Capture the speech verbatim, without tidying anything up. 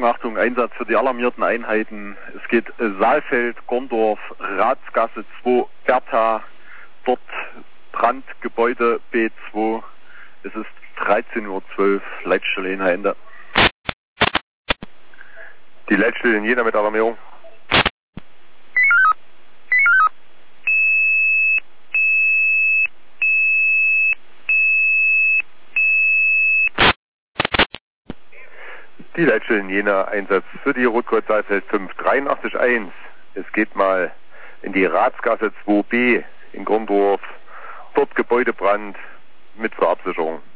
Achtung, Achtung, Einsatz für die alarmierten Einheiten. Es geht äh, Saalfeld, Gondorf, Ratsgasse zwei, Bertha, dort Brand, Gebäude B zwei. Es ist dreizehn Uhr zwölf, Leitstelle in Ende. Die Leitstelle in Jena mit Alarmierung. Die Leitstelle in Jena, Einsatz für die Rotkreuz Saalfeld fünf drei acht eins. Es geht mal in die Ratsgasse zwei B in Gondorf. Dort Gebäudebrand mit Verabsicherung.